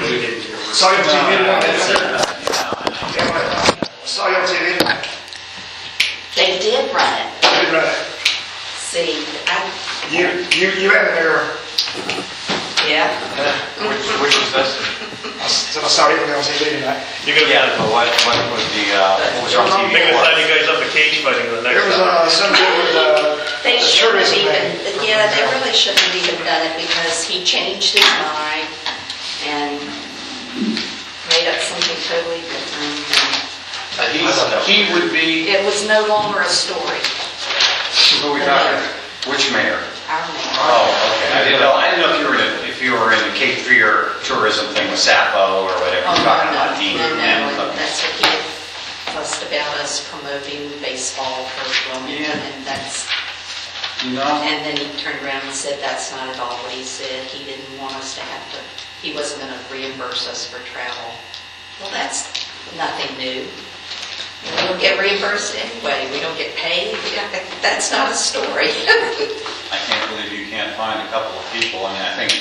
We didn't do it. Saw you on TV tonight. Yeah. Saw you on TV tonight. They did run it. Good run. See, You had an error. yeah. Which was this? I saw you on TV tonight. You're gonna Yeah, but what was what was on TV? They're gonna for? sign you guys up for cage fighting the next There was time. some deal with They a shouldn't have tourism even, thing. yeah, they really shouldn't have even done it because he changed his mind and made up something totally different. He would be. It was no longer a story. Who we talking? Which mayor? Our man. Oh, okay. I didn't know if you were in the Cape Fear tourism thing with Sappho or whatever. Oh, You're talking about no, Dean. no, that's what he had fussed about us promoting baseball for Wilmington, Yeah. and that's, No. and then he turned around and said that's not at all what he said. He didn't want us to have to, he wasn't going to reimburse us for travel. Well, that's nothing new. We don't get reimbursed anyway. We don't get paid. That's not a story. I can't believe you can't find a couple of people. I mean, I think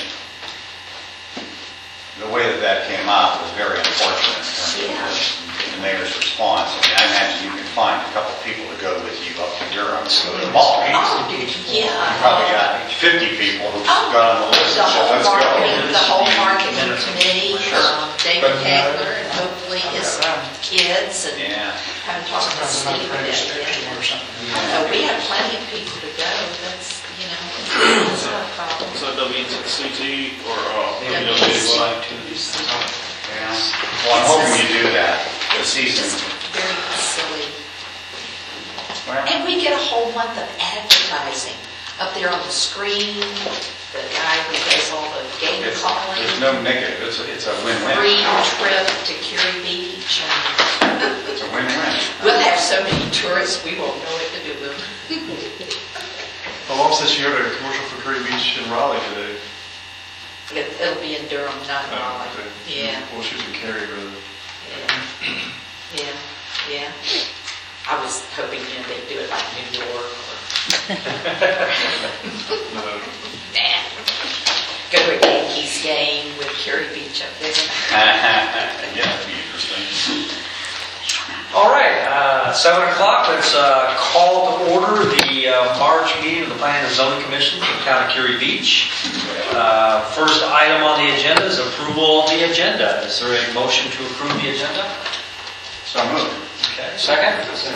the way that came out was very unfortunate in terms of the mayor's response. I mean, I imagine you can find a couple of people to go with you up to Durham to go to the ball. Oh, You yeah. probably got 50 people who Oh, got on the list The and said, whole let's go. marketing committee, Sure. David Hagler, and hopefully his kids, and Yeah. kind of talking to Steve about it. So we have plenty of people to go. That's, that's not a problem. So WCT or Yeah. Well, I'm hoping you do that. The It's season. just very silly. Well, And we get a whole month of advertising up there on the screen. The guy who does all the game there's calling. no negative. It's a win-win. Free trip to Curie Beach. And It's a win-win. we'll have so many tourists, we won't know what to do with them. How long since you heard a commercial for Curry Beach in Raleigh today? It'll be in Durham, not in Raleigh. Okay. Yeah, Well, she was in Cary, rather. yeah. I was hoping, they'd do it like New York or, No. nah. Go to a Yankees game with Curie Beach up there. Yeah, that'd be interesting. All right, 7 o'clock, let's call to order the March meeting of the Planning and Zoning Commission for the Town of Curie Beach. First item on the agenda is approval of the agenda. Is there a motion to approve the agenda? So moved. Okay, second?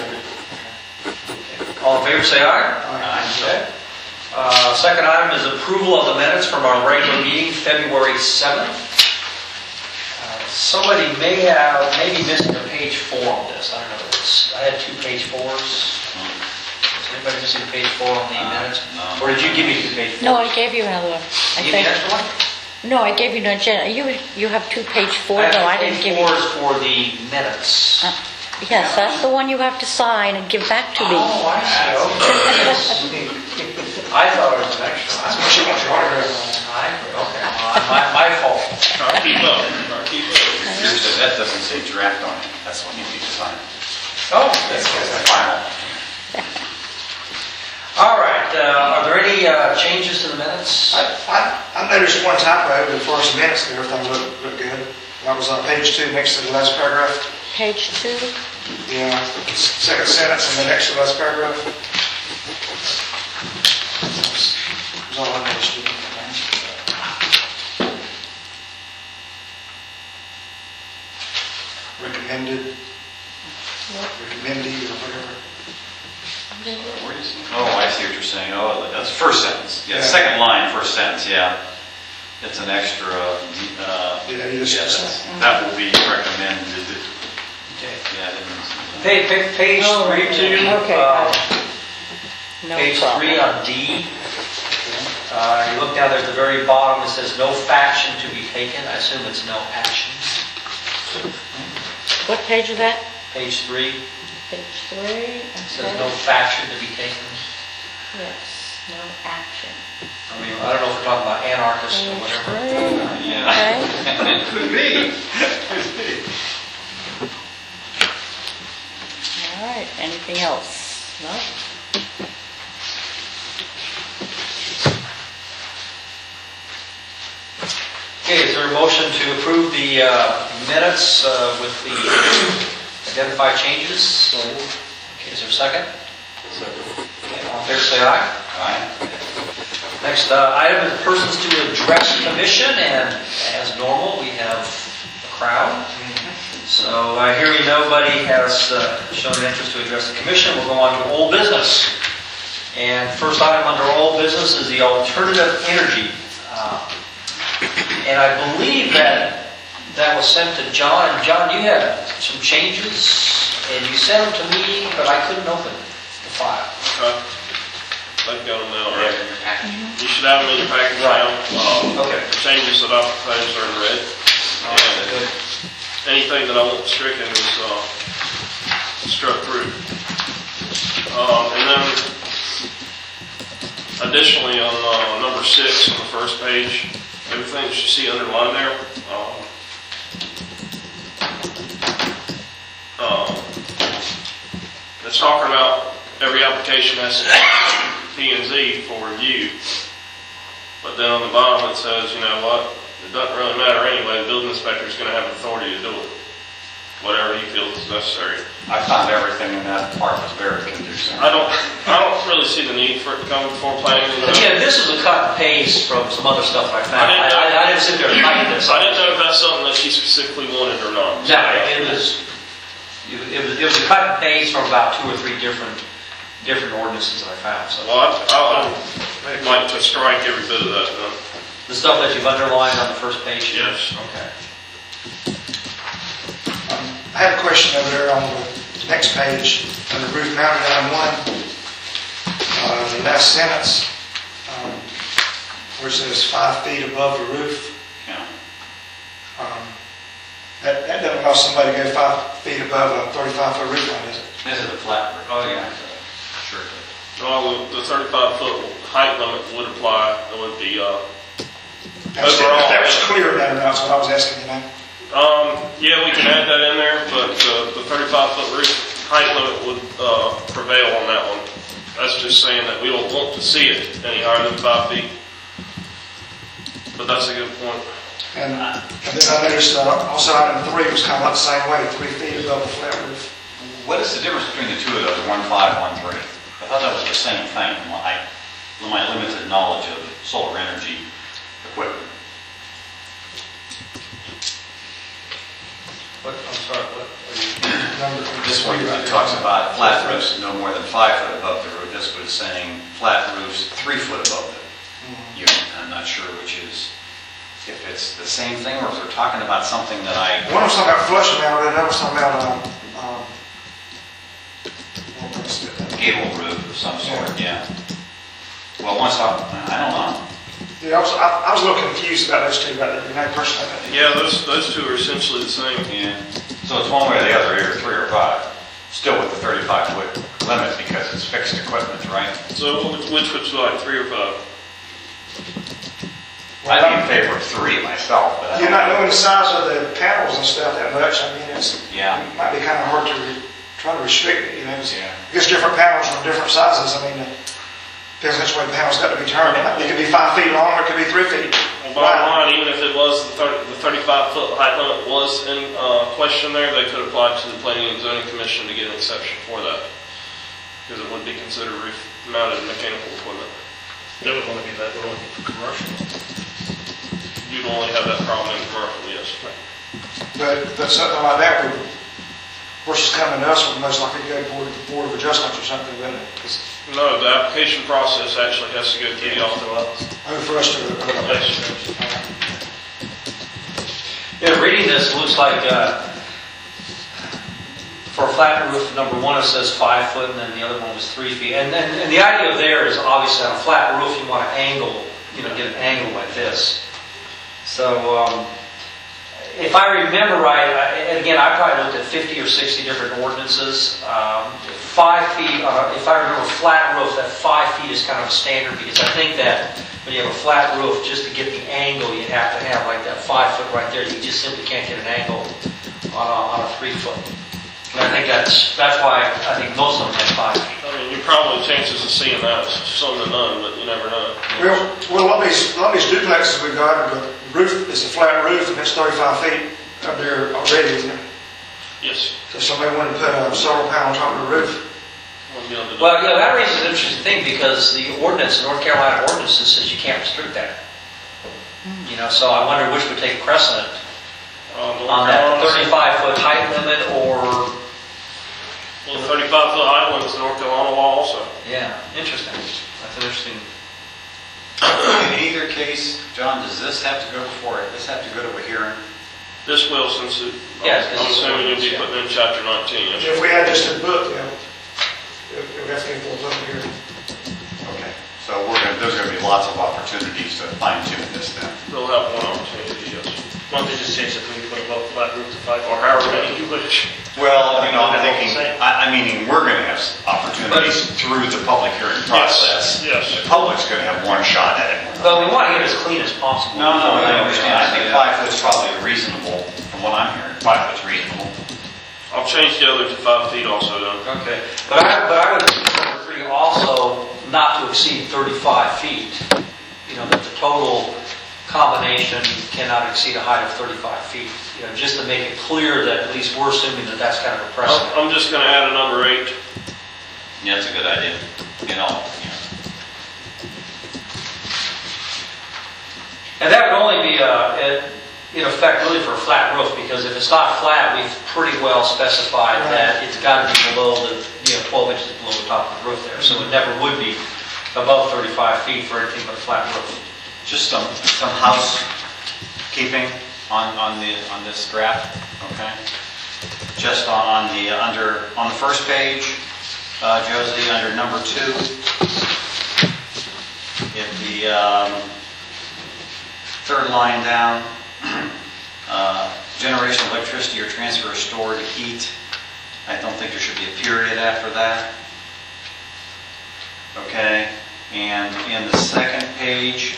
All in favor, say aye. Okay. Second item is approval of the minutes from our regular meeting, February 7th. Somebody may have, maybe missing a page 4 on this. I don't know. I had 2 page 4s. Is anybody missing page 4 on the minutes? No. Or did you give me 2 page 4s? No, I gave you another one. I You gave me think. an extra one? No, I gave you an agenda. You have 2 page 4. I have No, I 2 didn't page give you. 4s for the minutes. Yes, that's the one you have to sign and give back to me. Oh, I see. Okay. I thought it was an extra. She wants your autograph. Okay. My fault. Keep up. Keep up. That doesn't say draft on it. That's what you need to sign. Oh, That's the final. all right. Are there any changes to the minutes? I noticed one typo as far as the minutes, and everything looked good. That was on page 2 next to the last paragraph. Page 2. Yeah, second sentence and the next to the last paragraph. That's all I noticed. Recommended, recommended, or whatever. Oh, I see what you're saying. Oh, that's first sentence. Yeah, Yeah. second line, first sentence, yeah. It's an extra, Yeah, you just- that will be recommended. Okay. Yeah, I didn't see Page 3 too. Okay. No Page problem. 3 on D. You look down there at the very bottom, it says no faction to be taken. I assume it's no action. What page is that? Page 3, Page 3. it says no faction to be taken. Yes, no action. I mean, I don't know if we're talking about anarchists or Page whatever. 3. Yeah. Okay. Could be. All right. Anything else? No? Okay, is there there a motion to approve the minutes with the identified changes? Okay, is there a second? Okay, all in favor, say aye. Aye. Next item is persons to address commission, and as normal, we have a crowd. So hearing nobody has shown an interest to address the commission, we'll go on to old business. And first item under old business is the alternative energy. And I believe that was sent to John. And John, you had some changes, and you sent them to me, but I couldn't open the file. I've got them now, right? You should have them in your package now. Okay. The changes that I proposed are in red. Good. Anything that I want stricken is struck through. And then additionally on number 6 on the first page, everything that you see underlined there, it's talking about every application has to P&Z for review. But then on the bottom it says, you know what, it doesn't really matter anyway, the building inspector is going to have the authority to do it. Whatever he feels is necessary. I found everything in that part was very conducive. I don't really see the need for it to come before planning. Again, this is a cut and paste from some other stuff I found. I didn't sit there and type this. I didn't know if that's something that she specifically wanted or not. No, it was a cut and paste from about 2 or 3 different ordinances that I found. So Well, I'd like to strike every bit of that then. the stuff that you've underlined on the first page. Yes. Okay. I have a question over there on the next page, under roof mounted item 1, the last sentence, where it says 5 feet above the roof. Yeah. That doesn't allow somebody to go 5 feet above a 35-foot roof line, does it? This is a flat roof. Oh, yeah. Sure. Well, the 35-foot height limit would apply. It would be If that was clear, that or not, that's what I was asking, you know? yeah, we can add that in there, but the 35-foot roof height limit would prevail on that one. That's just saying that we don't want to see it any higher than 5 feet. But that's a good point. And then I noticed also item 3 was kind of like the same way, 3 feet above the flat roof. What is the difference between the two of those, 1.5, 1.3? I thought that was the same thing in my limited knowledge of solar energy equipment. What? I'm sorry. What? This one talks about flat roofs no more than 5 foot above the roof. This was saying flat roofs 3 foot above the unit. I'm not sure which is, if it's the same thing or if they're talking about something that One was talking about flush mounted, and another was talking about what was it? gable roof of some sort, yeah. Well, once I don't know. Yeah, I was a little confused about those two, about the person. Yeah, those two are essentially the same. Yeah. So it's one way or the other, either 3 or 5. Still with the 35-foot limit because it's fixed equipment, right? So which would you like, 3 or 5? I'd be in favor of 3 myself, but I You're don't not know. knowing the size of the panels and stuff that much. I mean, it might be kind of hard to try to restrict it, you know. Yeah. Because different panels are different sizes. I mean, depends which way the panel's got to be turned. It could be 5 feet long, or it could be 3 feet. Well, bottom line, even if it was the 35-foot height limit was in question there, they could apply to the Planning and Zoning Commission to get an exception for that. Because it would be considered roof-mounted mechanical equipment. They would want to be that little for commercial. You'd only have that problem in commercial, yes. But something like that would, versus coming to us, would most likely go to the Board of Adjustments or something, wouldn't it? 'Cause No, the application process actually has to go through the office. for us to. Yeah, reading this, it looks like for a flat roof, number 1 it says 5 foot, and then the other one was 3 feet. And the idea there is obviously on a flat roof you want to angle, get an angle like this. So if I remember right, and again I probably looked at 50 or 60 different ordinances. 5 feet, if I remember flat roof, that 5 feet is kind of a standard because I think that when you have a flat roof, just to get the angle, you have to have like that 5 foot right there. You just simply can't get an angle on a 3 foot. And I think that's why I think most of them have 5 feet. I mean, probably chances of seeing that is some to none, but you never know. Well, a lot of these duplexes we got, the roof is a flat roof and it's 35 feet up there already, isn't it? Yes. So somebody wanted to put a solar panel on top of the roof. Won't be able to do Well, that raises an interesting thing because the ordinance, North Carolina ordinances says you can't restrict that. So I wonder which would take precedent on that 35-foot height limit or... Well, the 35-foot height limit is the North Carolina law also. Yeah, interesting. That's an interesting... In either case, John, does this have to go before it? This have to go to a hearing? This will, since it, Yes, I'm assuming you'll be putting in chapter 19. Yes. If we had just a book, if we have to go look here. Okay, so there's going to be lots of opportunities to fine tune this then. They'll have one opportunity, yes. Why don't they just change the 3 foot above flat roof to 5 Or however many you wish. Well, I'm thinking, meaning we're going to have opportunities through the public hearing process. Yes. The public's going to have one shot at it. But we want to get it as clean as possible. No, I understand. I think 5 foot's probably reasonable, from what I'm hearing. 5 foot's reasonable. I'll change the other to 5 feet also then. Okay. But I would agree also not to exceed 35 feet. That the total combination cannot exceed a height of 35 feet. Just to make it clear that at least we're assuming that that's kind of a precedent. I'm just going to add a number 8. Yeah, that's a good idea. And that would only be in effect really for a flat roof, because if it's not flat, we've pretty well specified that it's got to be below the 12 inches below the top of the roof there. So it never would be above 35 feet for anything but a flat roof. Just some housekeeping on this draft, okay? Just on the first page, Josie, under number 2, if the third line down, generation of electricity or transfer or store to heat, I don't think there should be a period after that. Okay, and in the second page,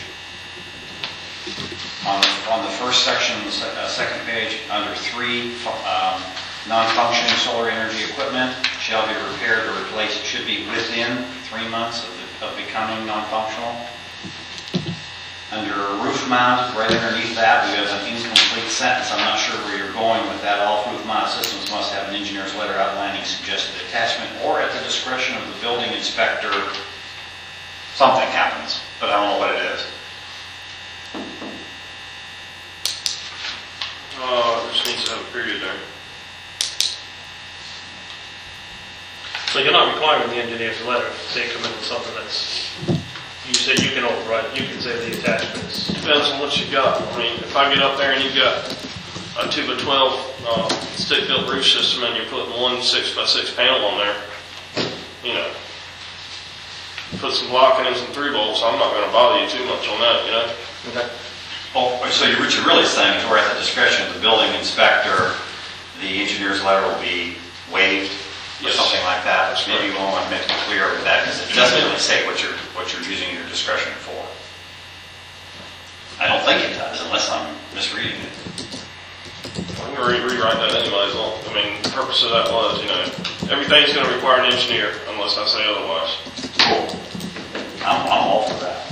on the first section, the second page, under 3, non-functioning solar energy equipment shall be repaired or replaced. It should be within 3 months of becoming non-functional. Under roof mount, right underneath that, we have an incomplete sentence. I'm not sure where you're going with that. All roof-mounted systems must have an engineer's letter outlining suggested attachment, or at the discretion of the building inspector, something happens, but I don't know what it is. It just needs to have a period there. So you're not requiring the engineer's letter if they come in with something that's, you say you can override, you can say the attachments. Depends on what you got. I mean, if I get up there and you've got a 2x12 stick-built roof system and you're putting one 6x6 panel on there, put some blocking and some 3 bolts, I'm not going to bother you too much on that, Okay. Oh, so what you're really saying is, we're at the discretion of the building inspector, the engineer's letter will be waived, or Yes. something like that. That's Maybe you want to make it clear with that, because it doesn't really say what you're using your discretion for. I don't think it does, unless I'm misreading it. I'm going to rewrite that anyways. The purpose of that was, everything's going to require an engineer unless I say otherwise. Cool. I'm all for that.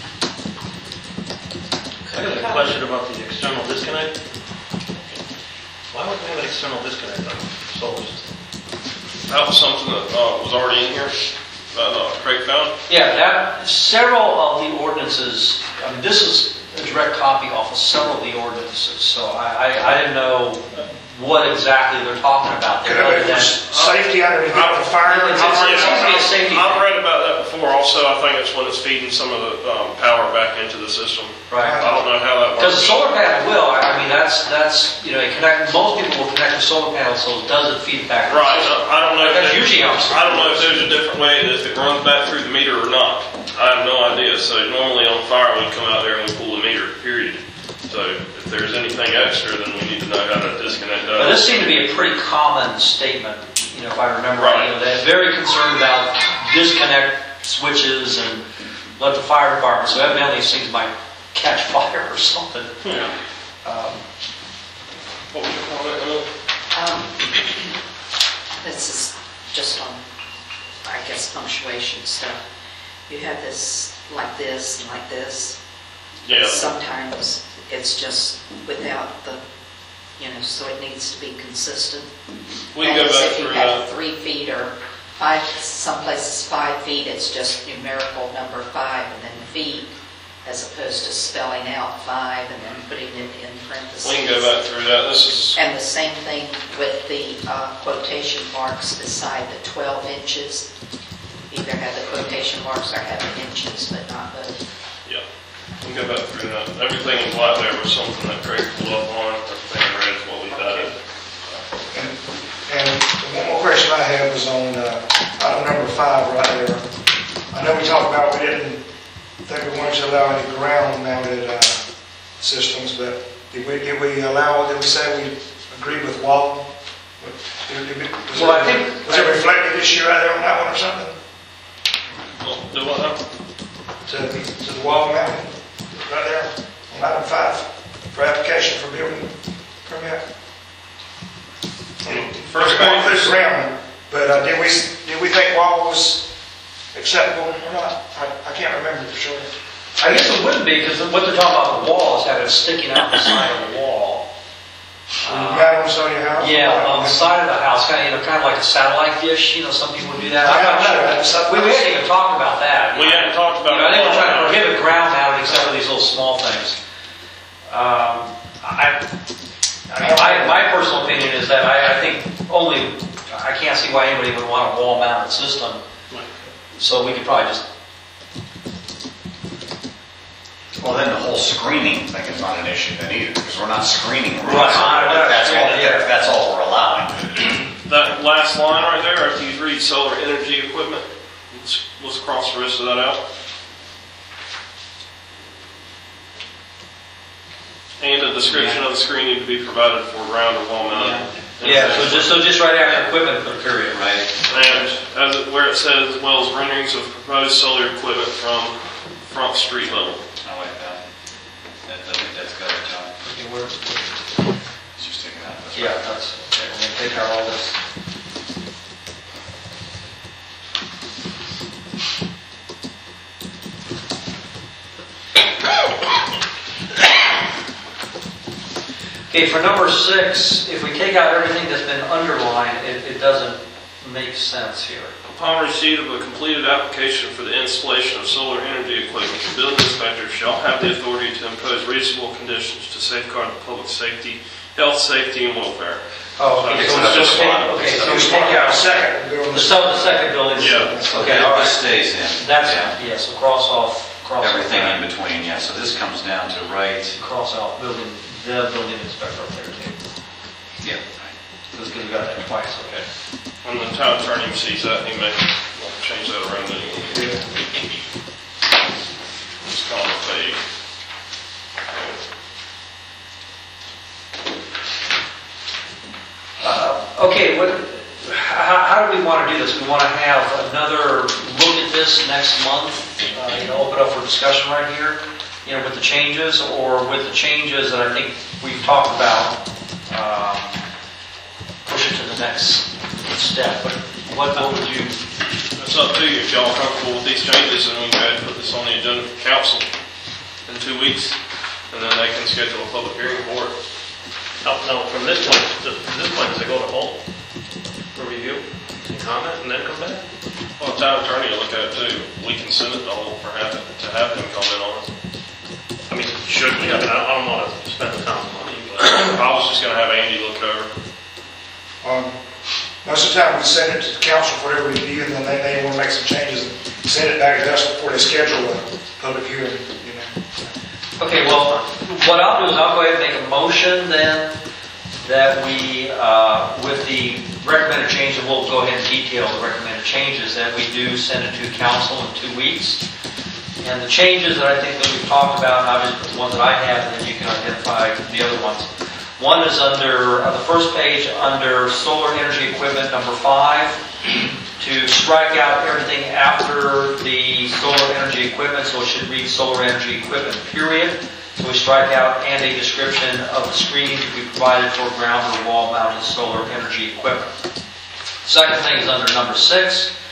I got a question about the external disconnect. Why would they have an external disconnect on the solar system? That was something that was already in here that Craig found. Yeah, several of the ordinances, this is a direct copy off of several of the ordinances, so I didn't know what exactly they're talking about there. Could have been safety underneath the fire. It seems to be a safety I've thing. read about that before. Also, I think it's when it's feeding some of the power back into the system. Right. I don't know how that Because works. the solar panel will, that's most people will connect the solar panel, so it doesn't feed back. Right. I don't know. That's usually how it's- I don't know if there's a different way that if it runs back through the meter or not. I have no idea. So normally on fire, we come out there and we pull the meter. Period. So if there's anything extra, then we need to know how to disconnect that. But this seemed to be a pretty common statement, if I remember Right. right. They're very concerned about disconnect switches and let the fire department, so evidently these things might catch fire or something. Yeah. What was your comment, Emily? This is just on, I guess, this punctuation stuff. You have this like this and like this. Yeah. Sometimes it's just without the, so it needs to be consistent. We can go That is, back if you through have that. 3 feet or 5, some places 5 feet, it's just numerical number 5 and then feet, as opposed to spelling out 5 and then putting it in parentheses. We can go back through that. This is, And the same thing with the quotation marks beside the 12 inches. Either have the quotation marks or have the inches, but not both. yeah. We can go back through that. Everything in black there was something that Craig pulled up on. Everything in red is what we added. And one more question I had was on item number 5 right there. I know we talked about we didn't think we wanted to allow any ground-mounted systems, but did we say we agreed with wall? Well, I think- Was it reflected this year right there on that one or something? Well, do what now? To the wall mounted, right there on item 5 for application for building permit? First Going through page. the ground, but did we think wall was acceptable or not? I can't remember for sure. I guess it wouldn't be, because what they're talking about the wall is having it sticking out the side of the wall. Right on side of your house? Yeah, on the side of the house, kind of like a satellite dish. Some people do that. I'm not sure. We hadn't even talked about that. We hadn't talked about I think we're trying to wall prohibit ground mounted except for these little small things. My personal opinion is that I think I can't see why anybody would want a wall mounted system. So we could probably just. Well, then the whole screening thing is not an issue then either, because we're not screening roofs. Right. That's all we're allowing. That last line right there, after you read solar energy equipment, let's cross the rest of that out. And a description of the screening to be provided for ground or wall mounted. Yeah, so just right after equipment for the period, right? And where it says, as well as renderings of proposed solar equipment from front street level. I like that. I think that's good, John. Okay, where? Let's just take it out. Yeah, that's okay. We're gonna take out all this. Okay, for number 6, if we take out everything that's been underlined, it doesn't make sense here. Upon receipt of a completed application for the installation of solar energy equipment, the building inspector shall have the authority to impose reasonable conditions to safeguard the public safety, health, safety, and welfare. Oh, okay, so it's just one. Okay, so we Just take out the second building. the second building. Yeah. Okay, all right. This stays in. That's, Yeah. so cross off Everything that. in between, yeah. So this comes down to right. Cross out the building inspector up there too. Yeah. Because we got that twice, okay. When the town attorney sees that, he may change that around anyway. Just call it a fade. Okay, how do we want to do this? We want to have another look at this next month, open up for discussion right here, with the changes, or with the changes that I think we've talked about, push it to the next step. But what would you? It's up to you. If y'all are comfortable with these changes, then we can go ahead and put this on the agenda for council in 2 weeks, and then they can schedule a public hearing for it. No, from this point, does it go to Holt for review and comment and then come back? Well, the town attorney will look at it too. We can send it to Holt to have him comment on it. I mean, should we? I don't want to spend the town's money, but I was just gonna have Andy look over. Most of the time we send it to the council for their review, and then they may want to make some changes and send it back to us before they schedule a public hearing, Okay, well, what I'll do is I'll go ahead and make a motion then that we, with the recommended change, and we'll go ahead and detail the recommended changes, that we do send it to council in 2 weeks. And the changes that I think that we've talked about, and I'll just put the ones that I have, and then you can identify the other ones. One is under the first page, under solar energy equipment, number 5, to strike out everything after the solar energy equipment, so it should read solar energy equipment, period. So we strike out and a description of the screening to be provided for ground or wall mounted solar energy equipment. Second thing is under number 6,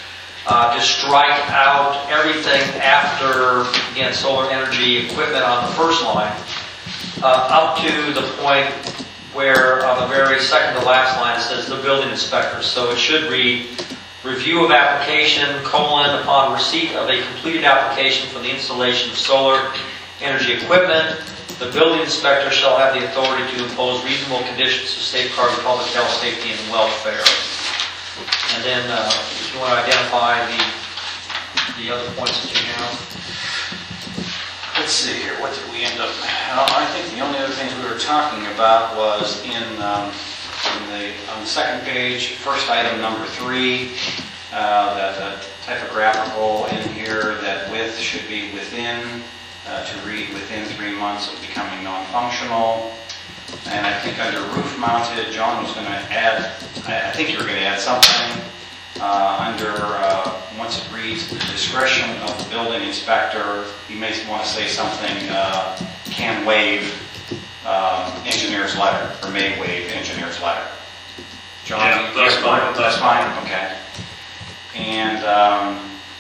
to strike out everything after, again, solar energy equipment on the first line, up to the point where on the very second to last line it says the building inspector. So it should read, review of application, upon receipt of a completed application for the installation of solar energy equipment, the building inspector shall have the authority to impose reasonable conditions to safeguard public health, safety, and welfare. And then, if you want to identify the other points that you have. Let's see here, what did we end up, I think the only other things we were talking about was on the second page, first item number 3, that typographical in here, that width should be within, to read within 3 months of becoming non-functional. And I think under roof mounted, John was going to add, I think you were going to add something under, once it reads, the discretion of the building inspector, you may want to say something, can waive engineer's letter, or may waive engineer's letter. John, Yeah, that's fine. That's fine, okay. And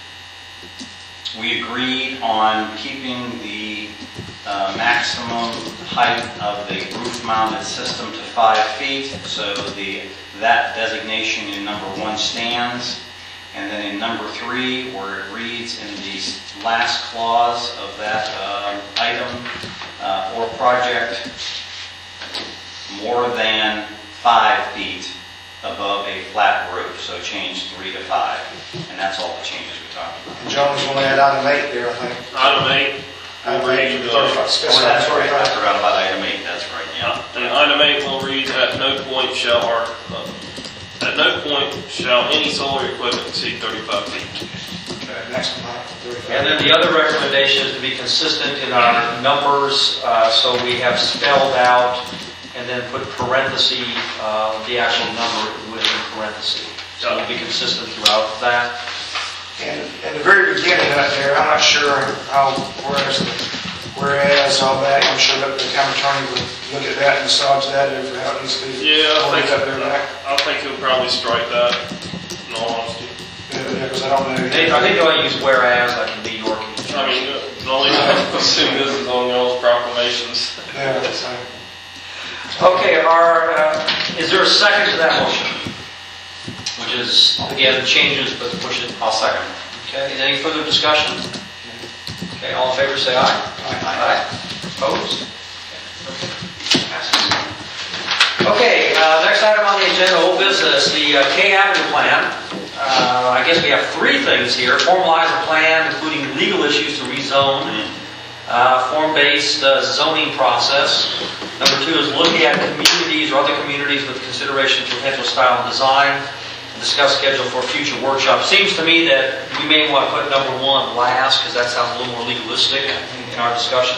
we agreed on keeping the maximum height of the roof-mounted system to 5 feet, so that designation in number 1 stands. And then in number 3, where it reads in the last clause of that item, or project more than 5 feet above a flat roof, so change 3 to 5. And that's all the changes we talked about. And John was going to add item 8 there, I think. Item 8, Item 8, read, 35, Oh, specify that's right, I 35. forgot about item 8, that's right, yeah. and item 8 will read, at no point shall any solar equipment exceed 35 feet. Maximum height, 35. And then the other recommendation is to be consistent in our numbers, so we have spelled out and then put parenthesis, the actual number within parenthesis. So we'll be consistent throughout that. And in the very beginning up there, I'm not sure how, whereas all that, I'm sure that the town attorney would look at that and massage that over how it needs to be. Yeah, I I think he'll probably strike that, in all honesty. because I don't know. I think they only use whereas, like in New York. I mean, the only assume this is on y'all's proclamations. Yeah, so. Okay, is there a second to that motion? Which is, again, changes, but to push it. I'll second. Okay, any further discussion? Okay, all in favor say aye. Aye. Opposed? Okay, passes. Okay, next item on the agenda, old business, the K Avenue plan. I guess we have 3 things here. Formalize a plan, including legal issues to rezone. Form-based zoning process. Number 2 is look at communities or other communities with consideration to potential style and design. Discuss schedule for a future workshop. Seems to me that we may want to put number 1 last because that sounds a little more legalistic in our discussion.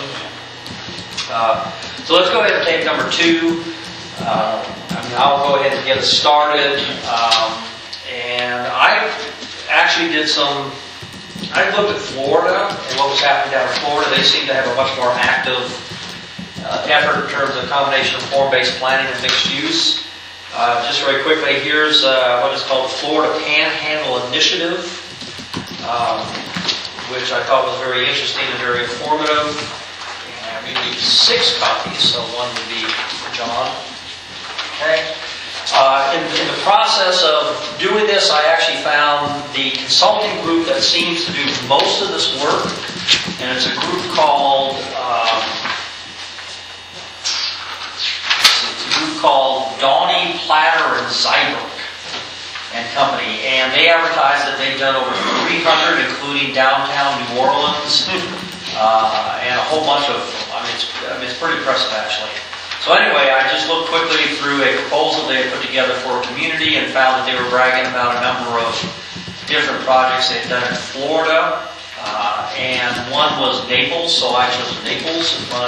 So let's go ahead and take number 2. I'll go ahead and get us started. And I actually I looked at Florida and what was happening down in Florida. They seem to have a much more active effort in terms of combination of form-based planning and mixed use. Just very quickly, here's what is called the Florida Panhandle Initiative, which I thought was very interesting and very informative. And we need 6 copies, so 1 would be for John. Okay. In the process of doing this, I actually found the consulting group that seems to do most of this work, and it's a group called Donnie, Platter, and Zyberg and Company, and they advertise that they've done over 300, including downtown New Orleans, and a whole bunch of. It's pretty impressive actually. So anyway, I just looked quickly through a proposal they had put together for a community and found that they were bragging about a number of different projects they had done in Florida, and one was Naples, so I chose Naples as my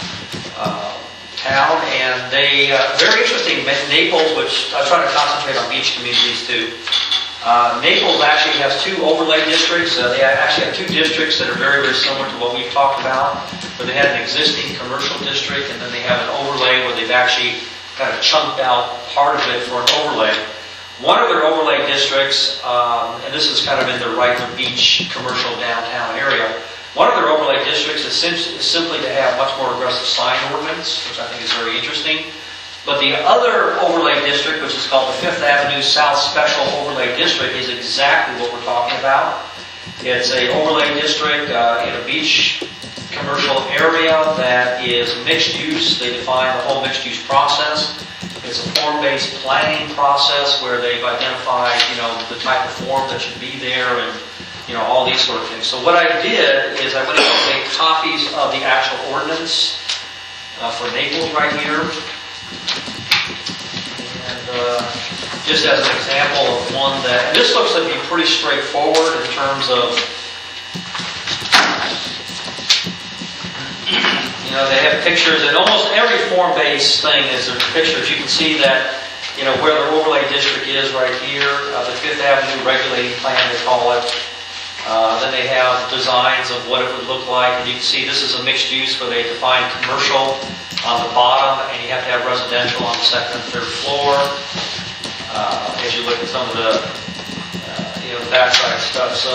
town, and they, very interesting, Naples, which I try to concentrate on beach communities too. Naples actually has 2 overlay districts. They actually have 2 districts that are very, very similar to what we've talked about, where they had an existing commercial district, and then they have an overlay where they've actually kind of chunked out part of it for an overlay. One of their overlay districts, and this is kind of in the Wrightler Beach commercial downtown area, one of their overlay districts is simply to have much more aggressive sign ordinance, which I think is very interesting. But the other overlay district, which is called the Fifth Avenue South Special Overlay District, is exactly what we're talking about. It's a overlay district in a beach commercial area that is mixed use. They define the whole mixed use process. It's a form-based planning process where they've identified, the type of form that should be there and, all these sort of things. So what I did is I went ahead and made copies of the actual ordinance for Naples right here. And just as an example of one that, and this looks to be pretty straightforward in terms of, they have pictures, and almost every form-based thing is there's pictures. You can see that, where the overlay district is right here, the Fifth Avenue regulating plan, they call it. Then they have designs of what it would look like, and you can see this is a mixed use where they define commercial on the bottom, and you have to have residential on the second and third floor. As you look at some of the, the backside stuff. So,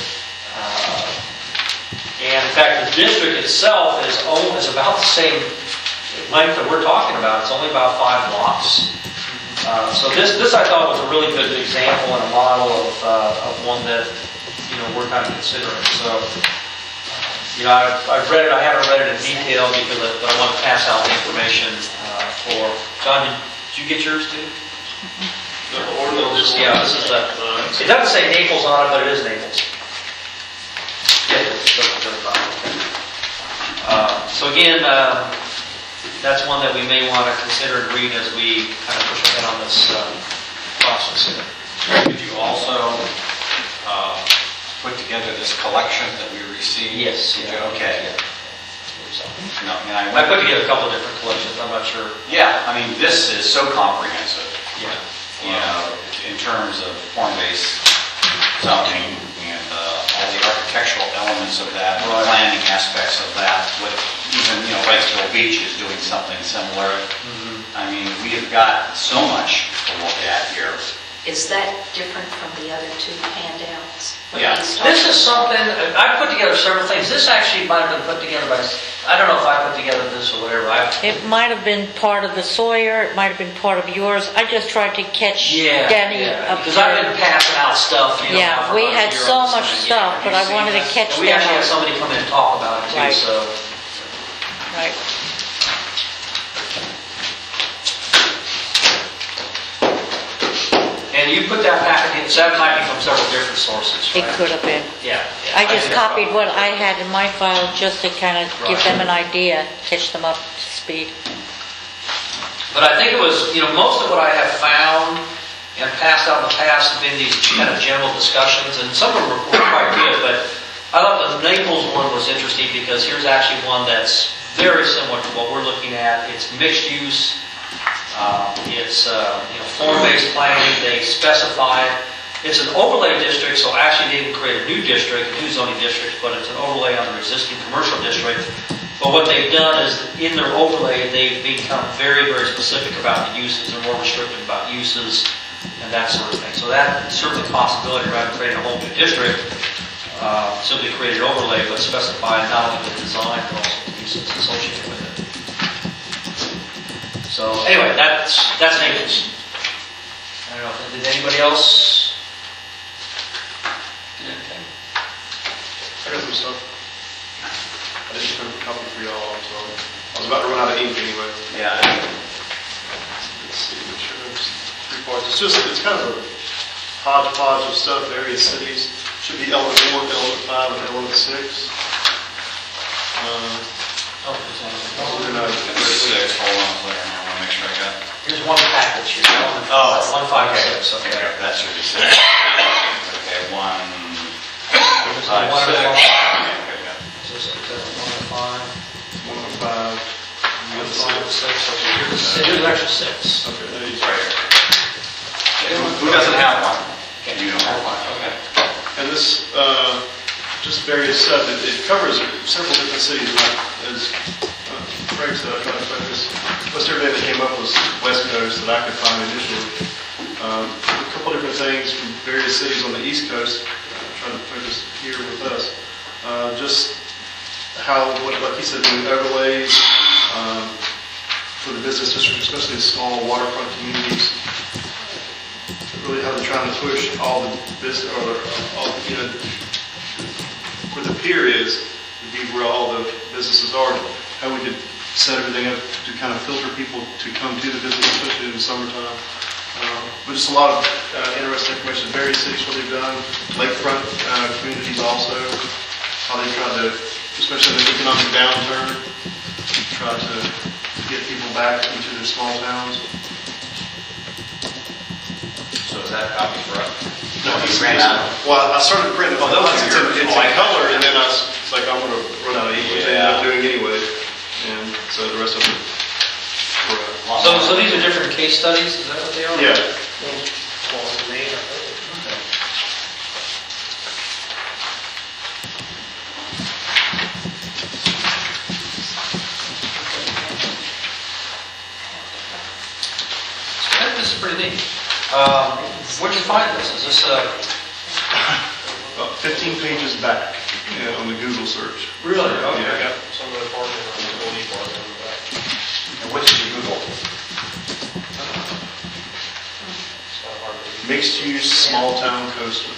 and in fact, the district itself is about the same length that we're talking about. It's only about 5 blocks. So this I thought was a really good example and a model of one that we're kind of considering. So I've read it. I haven't read it in detail because I want to pass out the information for John. Did you get yours too? Yeah, this is the. It doesn't say Naples on it, but it is Naples. So again, that's one that we may want to consider and read as we kind of push ahead on this process here. Could you also put together this collection that we received? Yes. Yeah. Okay. Yeah. No, I put together a couple of different collections. I'm not sure. Yeah, I mean, this is so comprehensive. Yeah. In terms of form-based zoning and all the architectural elements of that, the planning aspects of that, with even, Wrightsville Beach is doing something similar. Mm-hmm. I mean, we have got so much to look at here. Is that different from the other 2 handouts? Yeah. This is something, I put together several things. This actually might have been put together by, I don't know if I put together this or whatever. It might have been part of the Sawyer, it might have been part of yours. I just tried to catch Denny up because I've been passing out stuff. Yeah, we had so much stuff, but I wanted to catch them. We actually had somebody come in and talk about it too. Right. So. Right. And you put that packet in, so that might be from several different sources, right? It could have been. Yeah. I just copied what I had in my file just to kind of give them an idea, catch them up to speed. But I think it was, most of what I have found and passed out in the past have been these kind of general discussions, and some of them were quite good, but I thought the Naples one was interesting because here's actually one that's very similar to what we're looking at. It's mixed use. It's form-based planning. They specify it. It's an overlay district, so actually they didn't create a new district, new zoning district, but it's an overlay on their existing commercial district. But what they've done is, in their overlay, they've become very, very specific about the uses. They're more restrictive about uses and that sort of thing. So that's certainly a possibility rather than creating a whole new district. Simply create an overlay, but specify not only the design, but also the uses associated with it. So anyway, that's Naples. I don't know, did anybody else? Okay. I got some stuff. I didn't print a copy for y'all, so I was about to run out of ink anyway. Yeah. Let's see, make sure there's 3 parts. It's kind of a hodgepodge of stuff, various cities. Should be element 4, element 5, and element 6. Hold on a second. I want to make sure I got. Here's one package here. 1, 5, 6. Okay. That should be 6. Okay, 1, 5, 6. Okay, good. Just 1, 5. 1, 5. 1, 5, 6. Okay, here's actually 6. Okay, there you It's go. right here. Who doesn't have one? You don't have one. Okay. And this, just various stuff, it covers several different cities. As Frank said, I tried to focus. Most everything that came up was West Coast that I could find initially. A couple different things from various cities on the East Coast, trying to focus here with us. Just how, like you said, doing overlays for the business district, especially the small waterfront communities. Really how they're trying to push all the business, or all, where the pier is, would be where all the businesses are. How we could set everything up to kind of filter people to come to the business, especially in the summertime. But just a lot of interesting information. Various cities, what they've done, lakefront communities also, how they try to, especially in the economic downturn, try to get people back into their small towns. So is that a copy for us? No, he ran out. Well, I started printing. Oh, those are it's yours. in color, and then it's like I'm going to run out of ink, which I ended up doing anyway. And so the rest of it were. So these are different case studies, is that what they are? Yeah. This is pretty neat. Where'd you find this? Is this About 15 pages back on the Google search. really? Okay. Yeah. Some of the parking on the Goldie Park in the back. And what did you Google? It's not hard to read. Mixed use, small town coastal.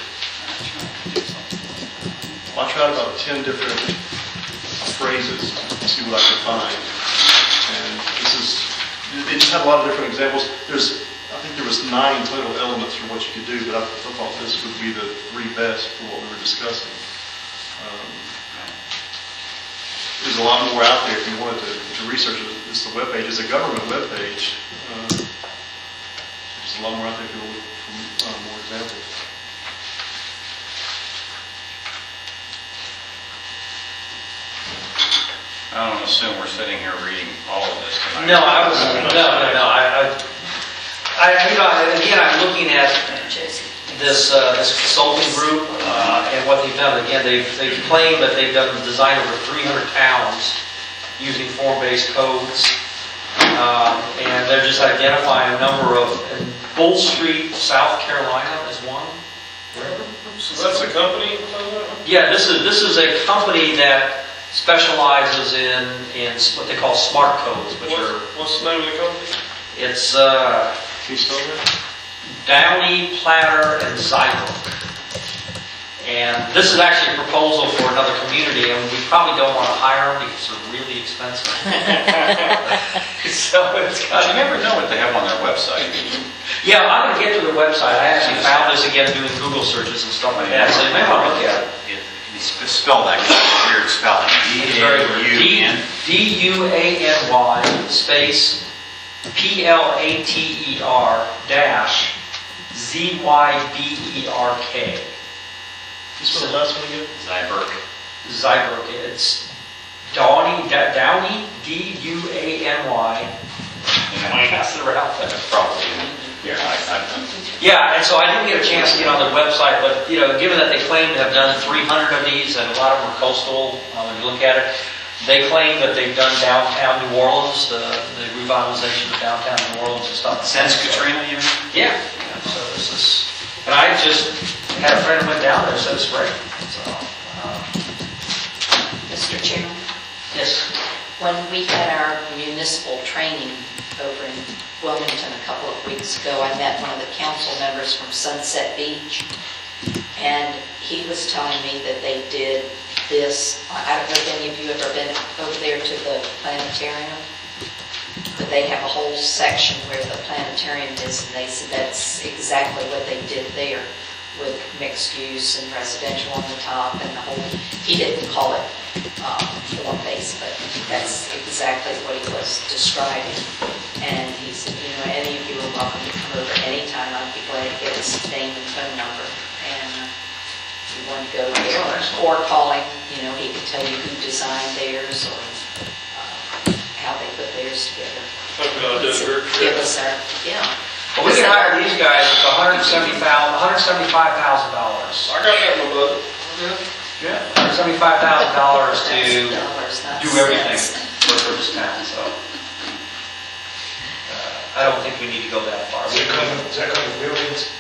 Well, I tried about 10 different phrases to see what I could find. And they just had a lot of different examples. I think there was 9 total elements for what you could do, but I thought this would be the 3 best for what we were discussing. There's a lot more out there if you wanted to research it. It's the webpage. It's a government webpage. There's a lot more out there if you want for more examples. I don't assume we're sitting here reading all of this tonight. No, again, I'm looking at this consulting group and what they've done. Again, they've claimed that they've done design over 300 towns using form-based codes, and they're just identifying a number of. And Bull Street, South Carolina, is one. So that's a company? Yeah, this is a company that specializes in what they call smart codes, which are. What's the name of the company? It's Can you spell that? Downey, Platter, and Zybrook. And this is actually a proposal for another community, and we probably don't want to hire them because they're really expensive. So it's But you kind never know what they have on their website. yeah, I'm going to get to their website. I actually found this again doing Google searches and stuff like that, so you may want to look at it. Spell that weird spelling. D-A-U-N. D-U-A-N-Y space P-L-A-T-E-R dash Z-Y-B-E-R-K. You spell the last one again? Zyberg. Zybrook. It's Downey, D-U-A-N-Y. Pass it around. Probably. Yeah, and so I didn't get a chance to get on their website, but given that they claim to have done 300 of these, and a lot of them are coastal, when you look at it, they claim that they've done downtown New Orleans, the revitalization of downtown New Orleans and stuff. Since Katrina, you mean? Yeah. So this is, and I just had a friend who went down there and said it's great. So, Mr. Chairman, yes. when we had our municipal training over in Wilmington a couple of weeks ago, I met one of the council members from Sunset Beach, and he was telling me that they did this. I don't know if any of you ever been over there to the planetarium, but they have a whole section where the planetarium is, and they said that's exactly what they did there with mixed use and residential on the top and the whole. He didn't call it form-based, but that's exactly what he was describing. And he said, any of you are welcome to come over anytime. I'd be glad to get his name and phone number. And if you want to go there or call him, he can tell you who designed theirs or how they put theirs together. Give us our, Well, we can hire these guys for $175,000. I got that in my budget. Yeah. $175,000 to dollars, not do everything cents. for this town. So, I don't think we need to go that far. Is that going to buildings?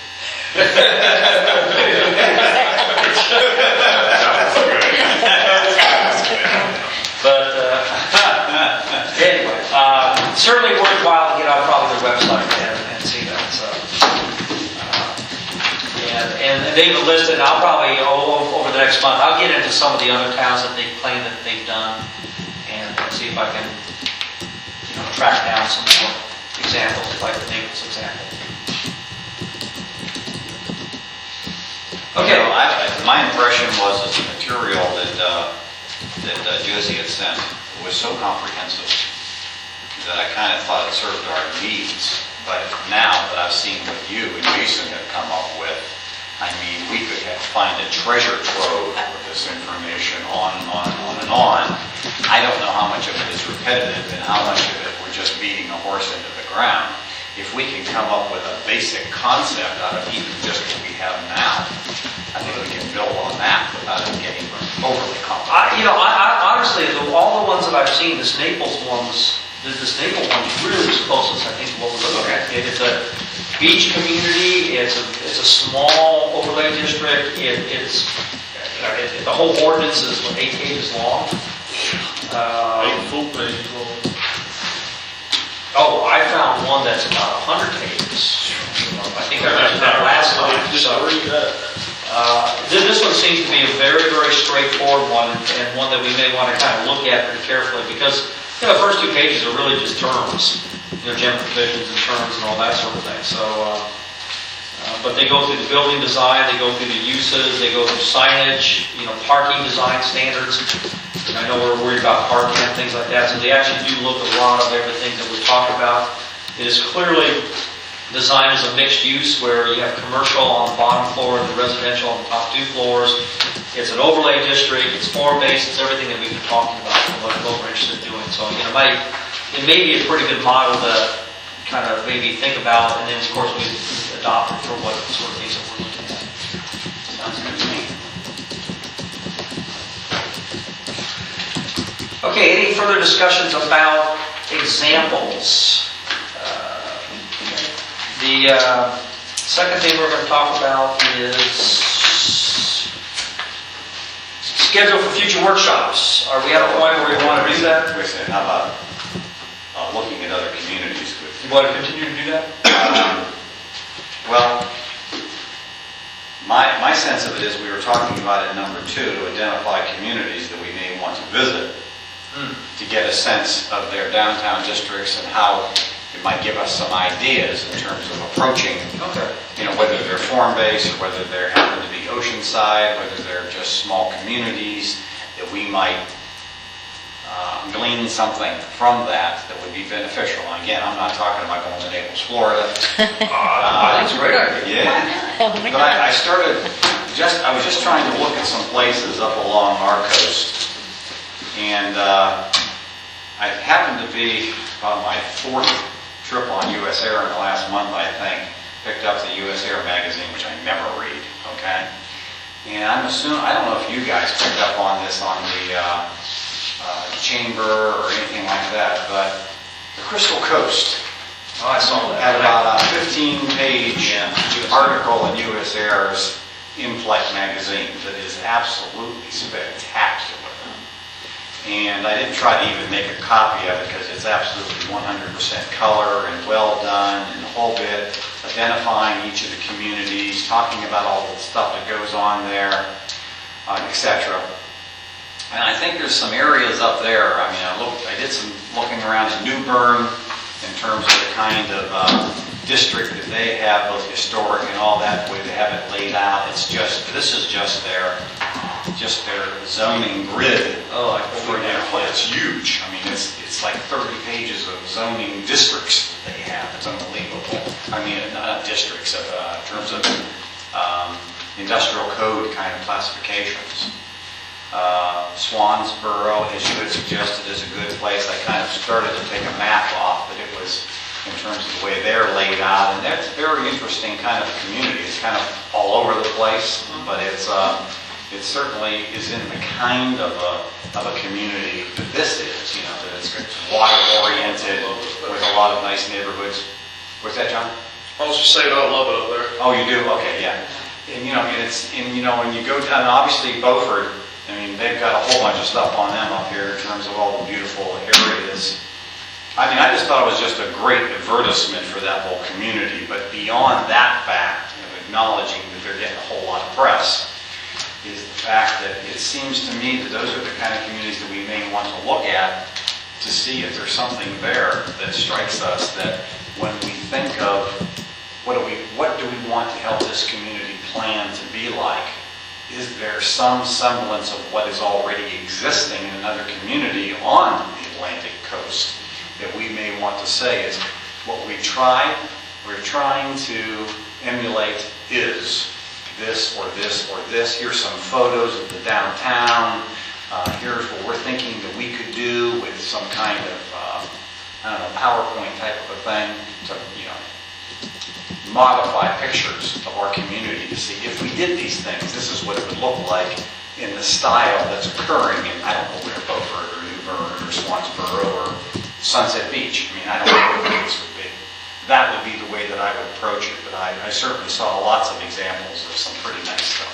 But anyway, certainly worthwhile to get on probably their website and see that. So, and they've listed. I'll probably over the next month. I'll get into some of the other towns that they claim that they've done, and see if I can track down some more examples, like the Naples example. Okay. My impression was that the material that Josie had sent was so comprehensive that I kind of thought it served our needs. But now that I've seen what you and Jason have come up with, I mean, we could find a treasure trove with this information on and on and on and on. I don't know how much of it is repetitive and how much of it we're just beating a horse into the ground. If we can come up with a basic concept out of even just what we have now, I think we can build on that without it getting overly complicated. Honestly, all the ones that I've seen, this Naples one's really closest, I think, to what we're looking at. It's a beach community. It's a small overlay district. The whole ordinance is 8 pages long. 8 full pages long. Oh, I found one that's about 100 pages. I think I read that last time. Just read that. This one seems to be a very, very straightforward one, and one that we may want to kind of look at pretty carefully, because the first 2 pages are really just terms, general provisions and terms and all that sort of thing. So, but they go through the building design, they go through the uses, they go through signage, parking design standards. And I know we're worried about parking and things like that, so they actually do look at a lot of everything that we talk about. It is clearly designed as a mixed use where you have commercial on the bottom floor and the residential on the top 2 floors. It's an overlay district, it's form-based, it's everything that we've been talking about and what we're interested in doing. So, it may be a pretty good model to kind of maybe think about, and then of course we adopt it for what sort of things that we're looking at. Sounds good to me. Okay, any further discussions about examples? The second thing we're going to talk about is schedule for future workshops. Are we at a point where we want to do that? Wait a second, how about looking at other communities? You want to continue to do that? Well, my sense of it is we were talking about in number 2 to identify communities that we may want to visit to get a sense of their downtown districts and how it might give us some ideas in terms of approaching, whether they're form-based or whether they happen to be oceanside, whether they're just small communities, that we might glean something from that would be beneficial. And again, I'm not talking about going to Naples, Florida. That's a great idea. Yeah. But I was just trying to look at some places up along our coast. And I happened to be on my 4th trip on U.S. Air in the last month, I think. Picked up the U.S. Air magazine, which I never read, okay? And I don't know if you guys picked up on this on the Chamber or anything like that, but the Crystal Coast Oh, I saw that. had about a 15-page article in U.S. Air's In-Flight magazine that is absolutely spectacular. And I didn't try to even make a copy of it because it's absolutely 100% color and well done and the whole bit, identifying each of the communities, talking about all the stuff that goes on there, etc. And I think there's some areas up there. I mean, I did some looking around in New Bern in terms of the kind of district that they have, both historic and all that, the way they have it laid out. This is just their zoning grid. Oh, For example, it's huge. I mean, it's like 30 pages of zoning districts that they have. It's unbelievable. I mean, not districts, in terms of industrial code kind of classifications. Swansboro, as you had suggested, is a good place. I kind of started to take a map off, but it was in terms of the way they're laid out, and that's very interesting kind of a community. It's kind of all over the place, but it certainly is in the kind of a community that this is. That it's water oriented with a lot of nice neighborhoods. What's that, John? I was just saying, I love it up there. Oh, you do? Okay, yeah. And when you go down, obviously Beaufort, I mean, they've got a whole bunch of stuff on them up here in terms of all the beautiful areas. I mean, I just thought it was just a great advertisement for that whole community, but beyond that fact, acknowledging that they're getting a whole lot of press, is the fact that it seems to me that those are the kind of communities that we may want to look at to see if there's something there that strikes us that when we think of what do we want to help this community plan to be like, is there some semblance of what is already existing in another community on the Atlantic coast that we may want to say is what we're trying to emulate is this or this or this. Here's some photos of the downtown. Here's what we're thinking that we could do with some kind of, PowerPoint type of a thing to, modify pictures of our community to see if we did these things, this is what it would look like in the style that's occurring in, I don't know where, Beaufort or New Bern or Swansboro or Sunset Beach. I mean, I don't know what this would be. That would be the way that I would approach it, but I certainly saw lots of examples of some pretty nice stuff.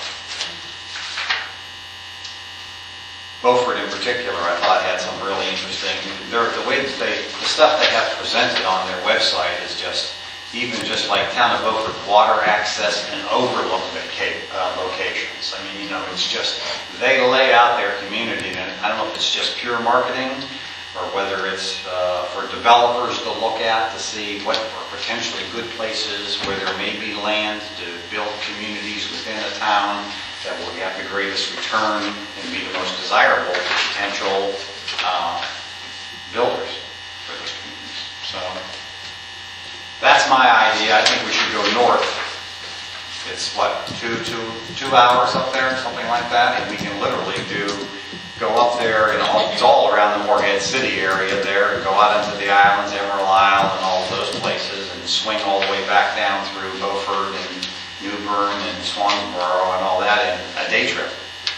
Beaufort in particular, I thought had some really interesting, the way that the stuff they have presented on their website is just, even just like Town of Beaufort water access and overlook locations. I mean, it's just, they lay out their community, and I don't know if it's just pure marketing or whether it's for developers to look at to see what are potentially good places where there may be land to build communities within a town that will have the greatest return and be the most desirable for potential builders for those communities. So that's my idea. I think we should go north. It's what, two hours up there, something like that, and we can literally go up there, and it's all around the Morehead City area there, and go out into the islands, Emerald Isle, and all of those places, and swing all the way back down through Beaufort and New Bern and Swansboro and all that in a day trip.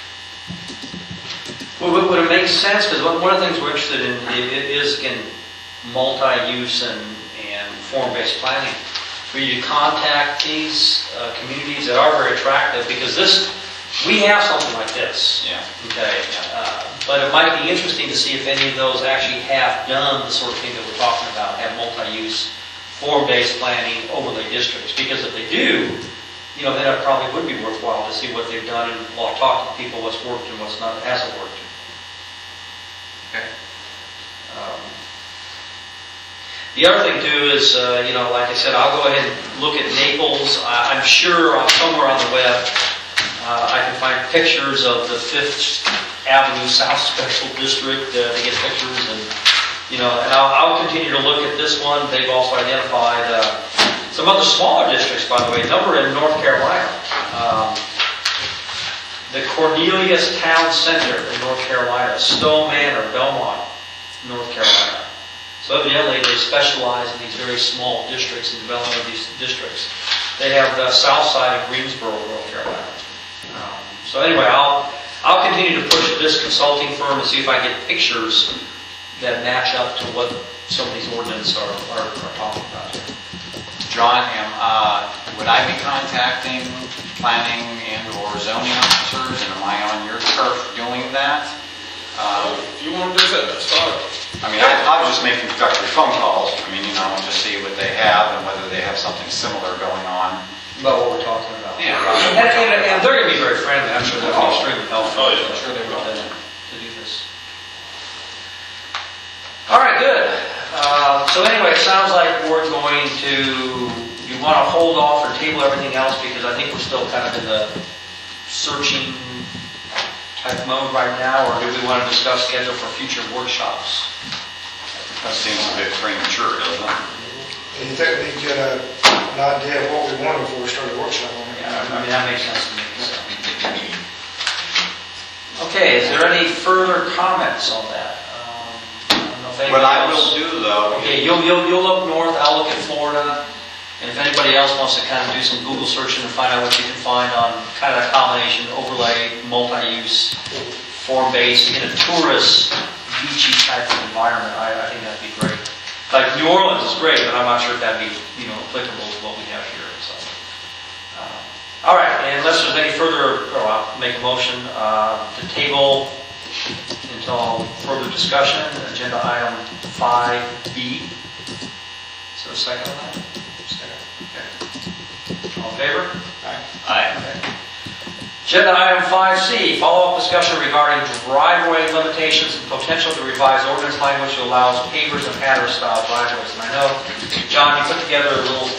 Well, would it make sense? Because one of the things we're interested in is in multi-use and form-based planning. For you to contact these communities that are very attractive, because we have something like this. Yeah. Okay. But it might be interesting to see if any of those actually have done the sort of thing that we're talking about, have multi-use, form-based planning, overlay districts. Because if they do, then it probably would be worthwhile to see what they've done and talk to people what's worked and what's not, hasn't worked. Okay. The other thing too is, like I said, I'll go ahead and look at Naples. I'm sure somewhere on the web I can find pictures of the 5th Avenue South Special District to get pictures, and I'll continue to look at this one. They've also identified some other smaller districts, by the way. A number in North Carolina. The Cornelius Town Center in North Carolina, Stowe Manor, Belmont, North Carolina. So evidently they specialize in these very small districts and development of these districts. They have the south side of Greensboro, North Carolina. So anyway, I'll continue to push this consulting firm and see if I get pictures that match up to what some of these ordinances are talking about here. John, would I be contacting planning and or zoning officers, and am I on your turf doing that? If you want to do that, that's fine. I mean, I was just making introductory phone calls. I mean, just see what they have and whether they have something similar going on. About what we're talking about. Yeah. And they're going to be very friendly. I'm sure they'll be extremely helpful. Oh, yeah. I'm sure they will to do this. All right, good. So anyway, it sounds like we're going to, you want to hold off or table everything else because I think we're still kind of in the searching type mode right now, or do we want to discuss schedule for future workshops? That seems a bit premature, doesn't it? Do you think we get an idea of what we want before we start the workshop on it? Yeah, I mean, that makes sense to me. So. Okay, is there any further comments on that? I don't know if anybody What I else- will do, though... Okay, you'll look north, I'll look at Florida, and if anybody else wants to kind of do some Google searching and find out what you can find on kind of a combination, overlay, multi-use, form-based, in a tourist, beachy type of environment, I think that'd be great. Like New Orleans is great, but I'm not sure if that'd be, applicable to what we have here, so. All right, and unless there's any further, or I'll make a motion to table until further discussion, agenda item 5B. Is there a second on that? Second. Okay. All in favor? Aye. Agenda item 5C, follow-up discussion regarding driveway limitations and potential to revise ordinance language that allows pavers and pattern-style driveways. And I know, John, you put together a little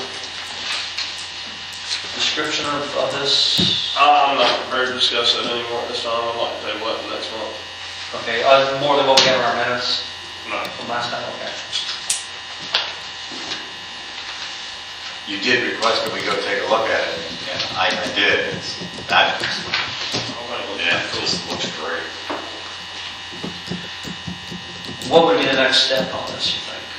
description of this. I'm not prepared to discuss that anymore at this time. I'd like to table it next month. Okay, more than what we had in our minutes No. from last time? Okay. You did request that we go take a look at it, and I did. It's fabulous. Yeah, it looks great. What would be the next step on this, you think?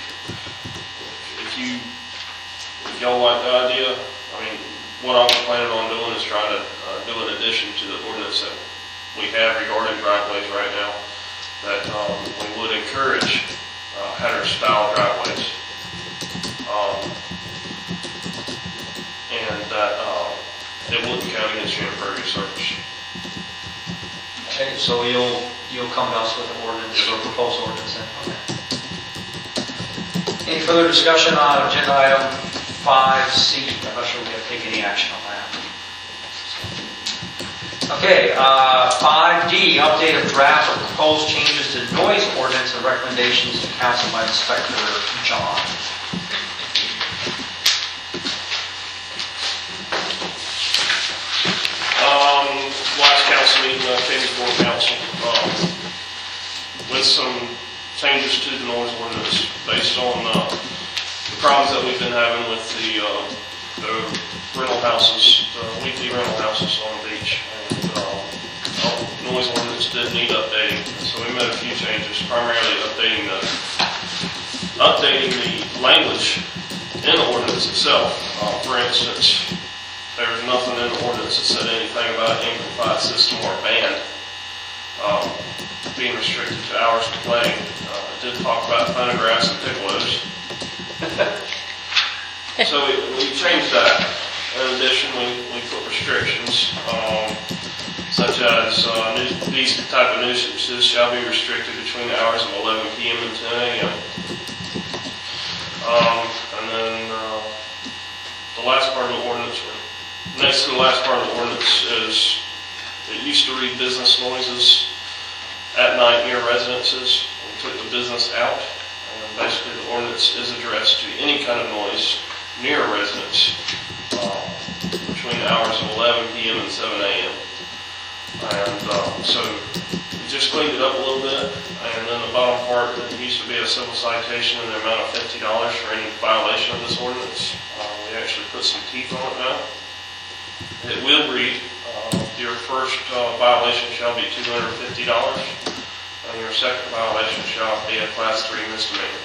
If y'all like the idea, I mean, what I'm planning on doing is trying to do an addition to the ordinance that we have regarding driveways right now, that we would encourage header-style driveways. And that it wouldn't count against your impervious surface. Okay, so you'll come to us with an ordinance or proposed ordinance then? Okay. Any further discussion on agenda item 5C? I'm not sure we have to take any action on that. Okay, 5D, update of draft or proposed changes to noise ordinance and recommendations to council by Inspector John. Last council meeting, I came before council with some changes to the noise ordinance based on the problems that we've been having with the rental houses, the weekly rental houses on the beach. And the noise ordinance did need updating, so we made a few changes, primarily updating the language in the ordinance itself. For instance, there was nothing in the ordinance that said anything about an amplified system or a band being restricted to hours of playing. It did talk about phonographs and piccolos. So we changed that. In addition, we put restrictions such as these type of nuisances shall be restricted between the hours of 11 p.m. and 10 a.m. And then the last part of the ordinance, next to the last part of the ordinance is, it used to read business noises at night near residences. We took the business out, and basically the ordinance is addressed to any kind of noise near a residence between the hours of 11 p.m. and 7 a.m. And so we just cleaned it up a little bit, and then the bottom part, there used to be a civil citation in the amount of $50 for any violation of this ordinance. We actually put some teeth on it now. It will read, your first violation shall be $250, and your second violation shall be a Class 3 misdemeanor.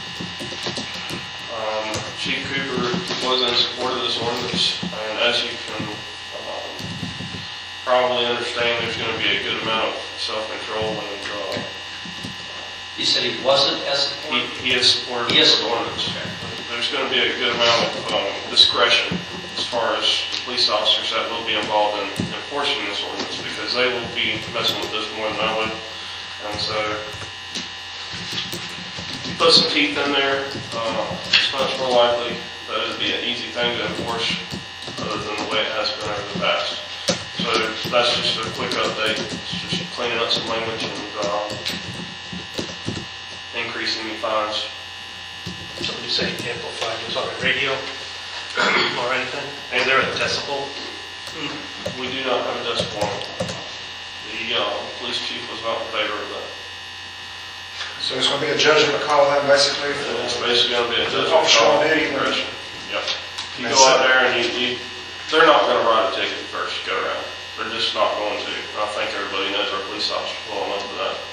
Chief Cooper was in support of this ordinance, and as you can probably understand, there's going to be a good amount of self-control, and You said he wasn't as supportive? he is supportive of the ordinance. There's going to be a good amount of discretion as far as the police officers that will be involved in enforcing this ordinance, because they will be messing with this more than I would. And so, you put some teeth in there, it's much more likely that it would be an easy thing to enforce other than the way it has been over the past. So that's just a quick update. It's just cleaning up some language and increasing the fines. So when you say amplified, you're talking radio or anything? Is there a decibel? We do not have a decibel limit. The police chief was not in favor of that. So it's going to be a judgment call then, basically? And it's basically going to be a judgment Offshore call. duty. Yep. You go out there and they're not going to write a ticket the first go around. They're just not going to. I think everybody knows our police officers well enough for that.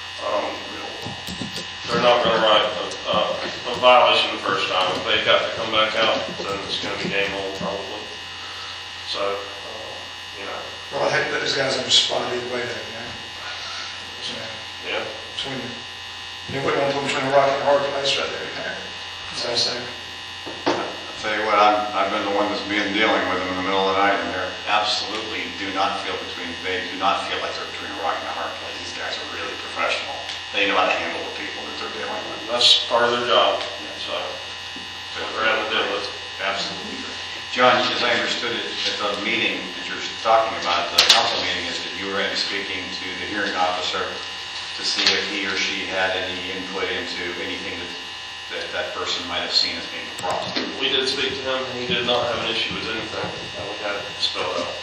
They're not going to write a violation the first time. If they got to come back out, then it's going to be game over probably. So, Well, I hate to put these guys on the spot either way, though, yeah. between You wouldn't want to put them between a rock and a hard place right there. So I say, I'll tell you what, I've been the one that's been dealing with them in the middle of the night, and they're absolutely they do not feel like they're between a rock and a hard place. These guys are really professional. They know how to handle the people that they're dealing with. That's part of their job, so that's what they're having to deal with. Absolutely. John, as I understood it at the meeting that you're talking about, the council meeting, is that you were going to be speaking to the hearing officer to see if he or she had any input into anything that person might have seen as being a problem. We did speak to him, and he did not have an issue with anything that we had spelled out.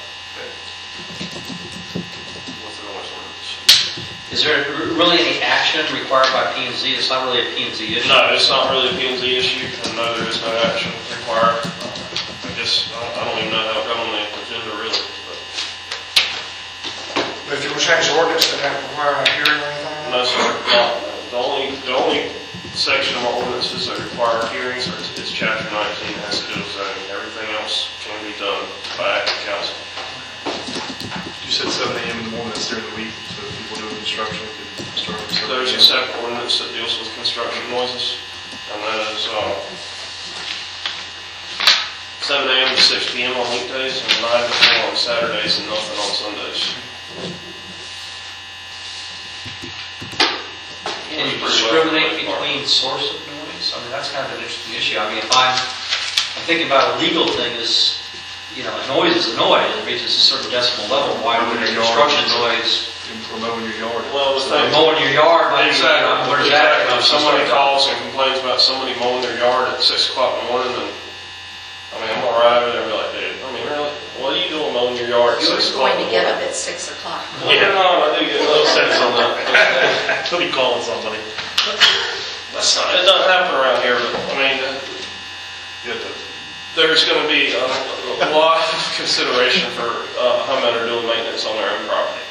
With the noise ordinance. Is there really any action required by P&Z? It's not really a P&Z issue. No, it's not really a P&Z issue, and no, there is no action required. I guess, I don't even know how it got on the agenda really, but if you will change the ordinance, does that require a hearing or anything? no, sir. The only section of our ordinances that require hearings is chapter 19, has to do with zoning. Everything else can be done by act of council. You said 7 a.m. in the morning, that's during the week, so people doing construction can start at 7 There's a a.m. separate ordinance that deals with construction noises, and that is 7 a.m. to 6 p.m. on weekdays, and 9 to 4 on Saturdays, and nothing on Sundays. Can you discriminate between source of noise? I mean, that's kind of an interesting issue. I mean, if I'm thinking about a legal thing is, you know, a noise is a noise. It reaches a certain decibel level. Why would a construction noise? For mowing your yard. Well, the thing, Mowing your yard, might be, exactly. where's that? If somebody calls and complains about somebody mowing their yard at 6 o'clock in the morning, then, I mean, I'm gonna ride over there and be like, dude, I mean, really? What are you doing mowing your yard at 6 o'clock Going in to the get morning? up at 6 o'clock. Yeah, no, I do get a little sense on that. He'll be calling somebody. That's not, it doesn't happen around here, but, I mean, there's gonna be a lot of consideration for a homeowner doing maintenance on their own property.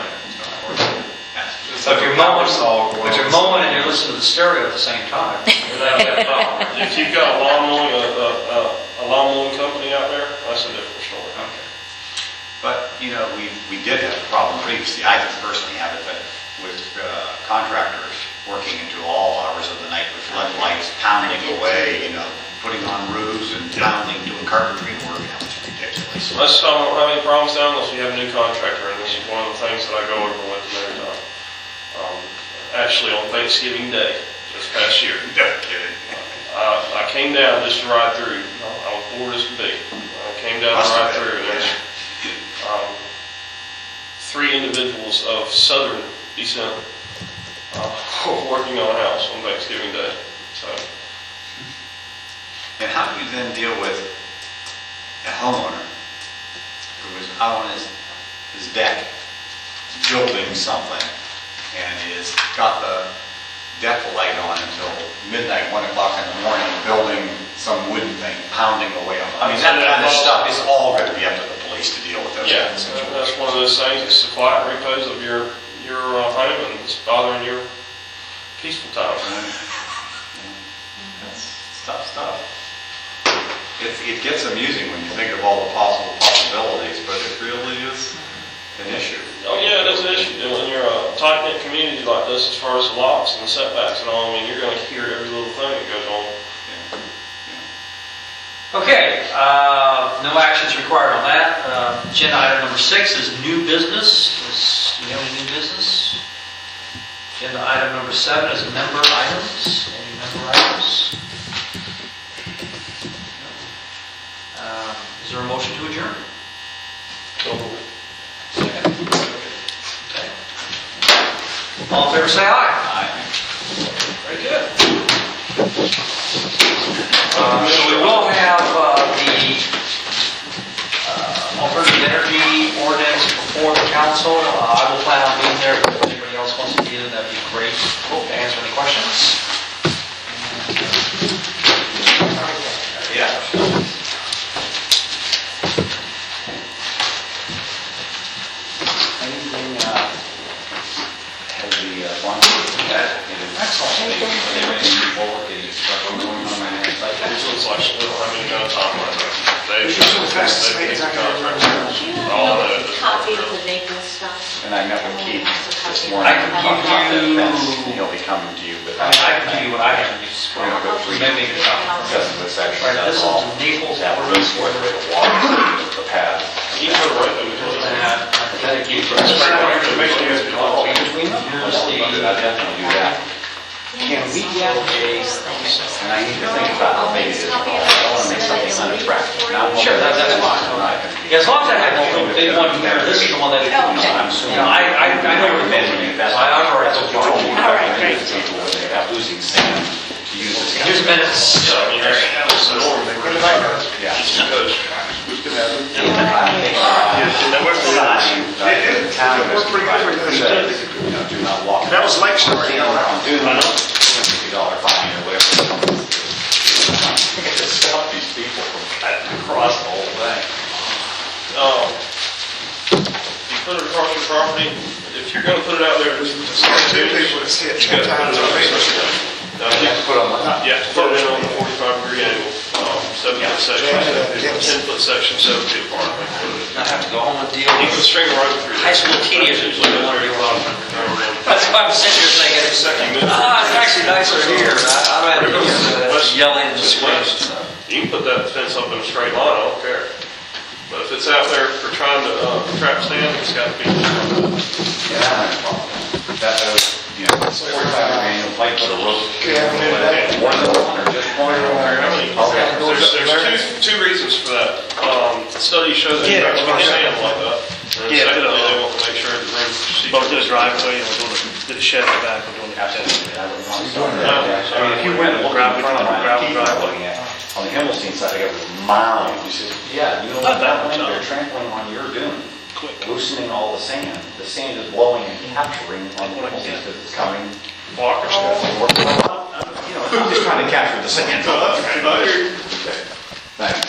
But if you're mowing and you're listening to the stereo at the same time. If you've got a lawn mowing company out there, that's a different story. Okay. But, you know, we did have a problem previously, I didn't personally have it, but with contractors working into all hours of the night with floodlights pounding away, you know, putting on roofs and pounding, doing carpentry work, that was ridiculous. Most of the time, I don't have any problems down unless we have a new contractor, and this is one of the things that I go over with them every time. Actually, on Thanksgiving Day, this past year, No kidding. I came down just to ride through. I was bored as could be. I came down to ride through, and there's 3 individuals of southern descent working on a house on Thanksgiving Day. So, And how do you then deal with a homeowner who is out on his deck building something and is got the deck light on until midnight, 1 o'clock in the morning, building some wooden thing, pounding away on it? I mean, that kind of stuff is all going to be up to the police to deal with those yeah, kind of situations. that's one of those things. It's the quiet repose of your home, and it's bothering your peaceful time. That's tough stuff. It gets amusing when you think of all the possible possibilities, but it really is an issue. Oh yeah, it is an issue. When you're a tight-knit community like this, as far as the locks and the setbacks and all, I mean, you're going to hear every little thing that goes on. Okay, no actions required on that. Agenda item number 6 is new business. Do we have any new business? Agenda item number 7 is member items. Any member items? Is there a motion to adjourn? Second. Okay. All in favor, say aye. Very good. So we will have the alternative energy ordinance before the council. I will plan on being there. If anybody else wants to be there, that'd be great to answer any questions. Yeah. Anything, has the one? Excellent. It looks like they don't have any kind of time right now. They foundation. It's really fast to say, it's not gonna Contract. work. Do you All have that. a copy of the Naples stuff? And I met with Keith this I morning. can about give that you- fence. He'll be coming to you, but I can give you what I have. we're gonna go through Maybe make a copy. just this section. Right, this That's is all. the Naples That Water was where the water, the pad. You put it right in the middle. Here's the, I definitely do that. Can we get and I need to think about maybe this, I want to make something unattractive, not one Sure, that's that's fine. not gonna be. Yeah, as long as I have the little big one here, this is the one that, I'm assuming. I know where the Recommending building is. investment. I've already That's what told you you. told me. People when they have losing sand to use this. Here's minutes. I mean, that's the norm. They Good night, guys. Yeah. Because It worked pretty good for you. Do not walk. That was Lake Shore, you know, right? Do not, $50 fine or whatever. To stop these people from cutting across the whole thing. you put it across your property, if you're gonna put it out there, just Two people that's hit you gotta 10 put times it on already. You have to put on one. You have to put it in on the 45-degree angle, 7-foot section, Yeah. 10-foot section, 7 feet apart. I have to go home and deal You can with. string a rope through. High school teenagers don't want to be wrong. That's why I'm sitting here thinking, it's actually nicer here. I'm at yelling and screaming. You can put that fence up in a straight line, I don't care. But if it's out there for trying to trap stand, it's got to be. Yeah, I have a problem. That, you know, it's 45 annual pipe, put a rope. Okay, I mean, that- One or just one or Okay. There's two reasons for that. Studies show that you have to sand like that. And Yeah. secondly, they want to make sure the room. Both the driveway and we're doing the shed in the back, we're doing the Absolutely, I would want to You're doing start that. that. I mean, if you went and looked in front of my Gravel Keith driveway. looking at, on the Himmelstein side, I got a mile, you said, yeah, you know Not what, that much, no. they're trampling on your dune, Quick. loosening all the sand is blowing and capturing on the Himmelstein because it's coming. Block or stuff. You know, I'm just trying to capture the sand. Thanks.